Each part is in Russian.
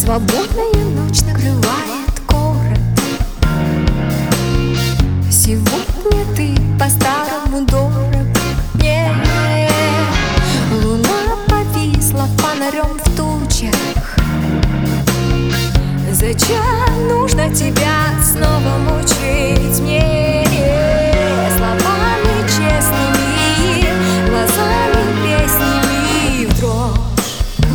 Свободная ночь накрывает город. Сегодня ты по-старому дорог мне. Луна повисла фонарем в тучах. Зачем нужно тебя снова мучить мне? Словами честными, глазами песнями в дрожь,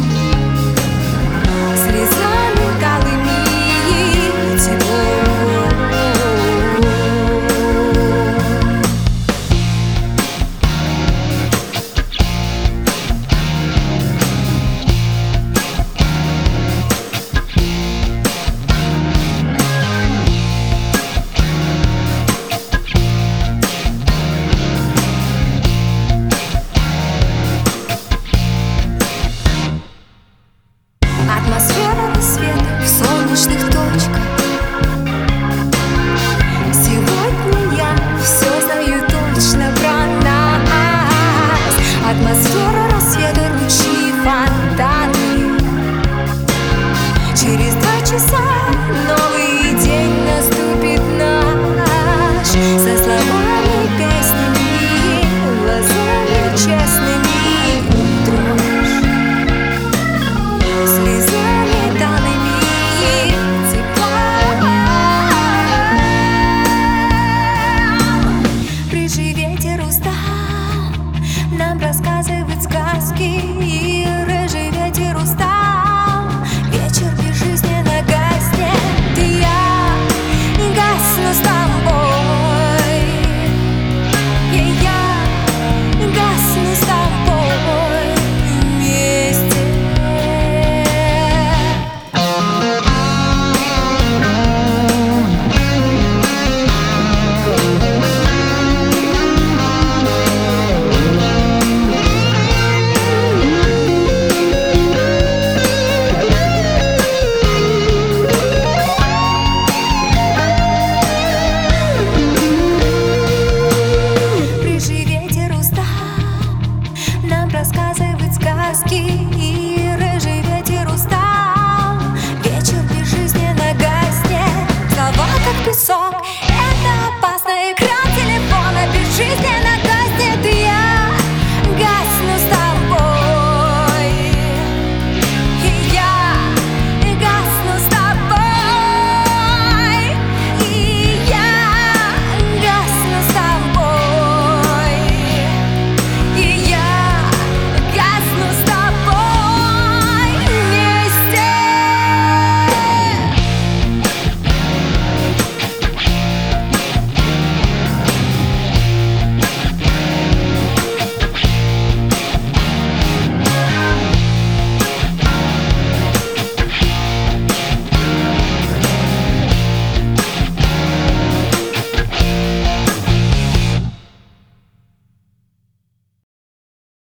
слезами талыми тепло. Атмосфера рассвета в солнечных точках. Сегодня я все знаю точно про нас. Атмосфера рассвета, ручьи, фонтаны. Через 2 часа новый день наступит наш. Со словами, песнями, глазами честными в дрожь, слезами талыми тепла. Рыжий ветер устал нам рассказывать сказки. Рыжий ветер устал